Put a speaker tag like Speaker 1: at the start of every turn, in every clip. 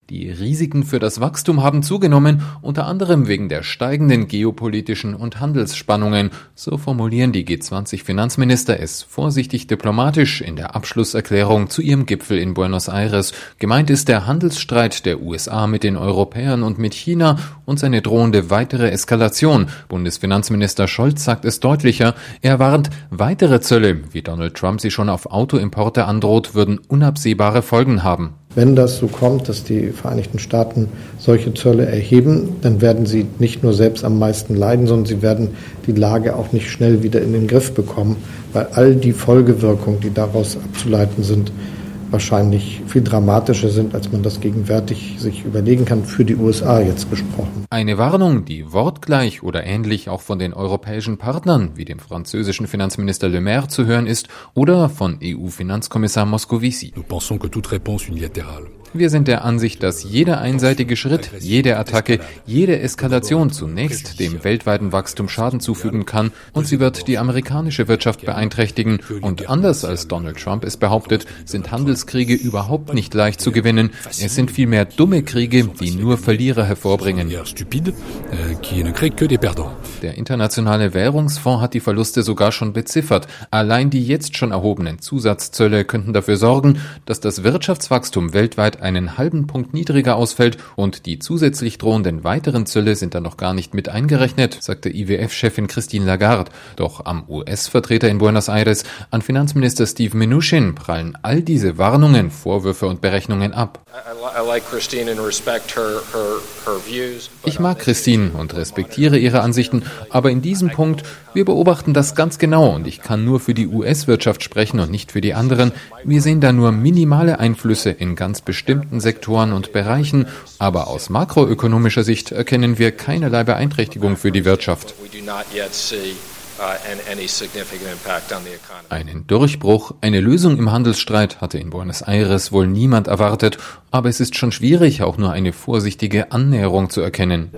Speaker 1: Die Risiken für das Wachstum haben zugenommen, unter anderem wegen der steigenden geopolitischen und Handelsspannungen. So formulieren die G20-Finanzminister es vorsichtig diplomatisch in der Abschlusserklärung zu ihrem Gipfel in Buenos Aires. Gemeint ist der Handelsstreit der USA mit den Europäern und mit China und seine drohende weitere Eskalation. Bundesfinanzminister Scholz sagt es deutlicher. Er warnt, weitere Zölle, wie Donald Trump sie schon auf Autoimporte androht, würden unabsehbare Folgen haben.
Speaker 2: Wenn das so kommt, dass die Vereinigten Staaten solche Zölle erheben, dann werden sie nicht nur selbst am meisten leiden, sondern sie werden die Lage auch nicht schnell wieder in den Griff bekommen, weil all die Folgewirkungen, die daraus abzuleiten sind, wahrscheinlich viel dramatischer sind, als man das gegenwärtig sich überlegen kann, für die USA jetzt gesprochen.
Speaker 1: Eine Warnung, die wortgleich oder ähnlich auch von den europäischen Partnern, wie dem französischen Finanzminister Le Maire zu hören ist, oder von EU-Finanzkommissar Moscovici. Wir sind der Ansicht, dass jeder einseitige Schritt, jede Attacke, jede Eskalation zunächst dem weltweiten Wachstum Schaden zufügen kann und sie wird die amerikanische Wirtschaft beeinträchtigen. Und anders als Donald Trump es behauptet, sind Handelskriege überhaupt nicht leicht zu gewinnen. Es sind vielmehr dumme Kriege, die nur Verlierer hervorbringen. Der Internationale Währungsfonds hat die Verluste sogar schon beziffert. Allein die jetzt schon erhobenen Zusatzzölle könnten dafür sorgen, dass das Wirtschaftswachstum weltweit einen halben Punkt niedriger ausfällt und die zusätzlich drohenden weiteren Zölle sind da noch gar nicht mit eingerechnet, sagte IWF-Chefin Christine Lagarde. Doch am US-Vertreter in Buenos Aires, an Finanzminister Steve Mnuchin, prallen all diese Warnungen, Vorwürfe und Berechnungen ab. Ich mag Christine und respektiere ihre Ansichten, aber in diesem Punkt, wir beobachten das ganz genau und ich kann nur für die US-Wirtschaft sprechen und nicht für die anderen. Wir sehen da nur minimale Einflüsse in ganz bestimmten Sektoren und Bereichen, aber aus makroökonomischer Sicht erkennen wir keinerlei Beeinträchtigung für die Wirtschaft. Einen Durchbruch, eine Lösung im Handelsstreit hatte in Buenos Aires wohl niemand erwartet, aber es ist schon schwierig, auch nur eine vorsichtige Annäherung zu erkennen.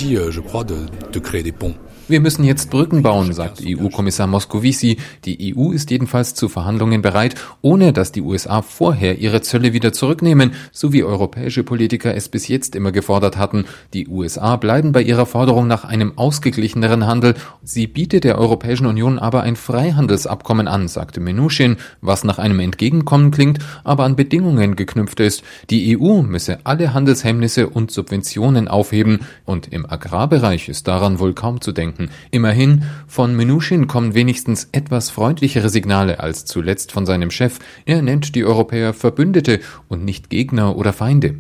Speaker 1: Wir müssen jetzt Brücken bauen, sagt EU-Kommissar Moscovici. Die EU ist jedenfalls zu Verhandlungen bereit, ohne dass die USA vorher ihre Zölle wieder zurücknehmen, so wie europäische Politiker es bis jetzt immer gefordert hatten. Die USA bleiben bei ihrer Forderung nach einem ausgeglicheneren Handel. Sie bietet der Europäischen Union aber ein Freihandelsabkommen an, sagte Mnuchin, was nach einem Entgegenkommen klingt, aber an Bedingungen geknüpft ist. Die EU müsse alle Handelshemmnisse und Subventionen aufheben und im Agrarbereich ist daran wohl kaum zu denken. Immerhin, von Mnuchin kommen wenigstens etwas freundlichere Signale als zuletzt von seinem Chef. Er nennt die Europäer Verbündete und nicht Gegner oder Feinde.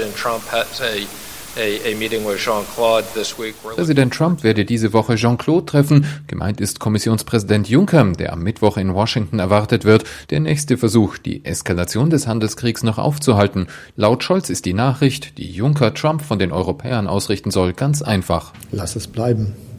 Speaker 1: Präsident Trump werde diese Woche Jean-Claude treffen. Gemeint ist Kommissionspräsident Juncker, der am Mittwoch in Washington erwartet wird. Der nächste Versuch, die Eskalation des Handelskriegs noch aufzuhalten. Laut Scholz ist die Nachricht, die Juncker Trump von den Europäern ausrichten soll, ganz einfach.
Speaker 2: Lass es bleiben.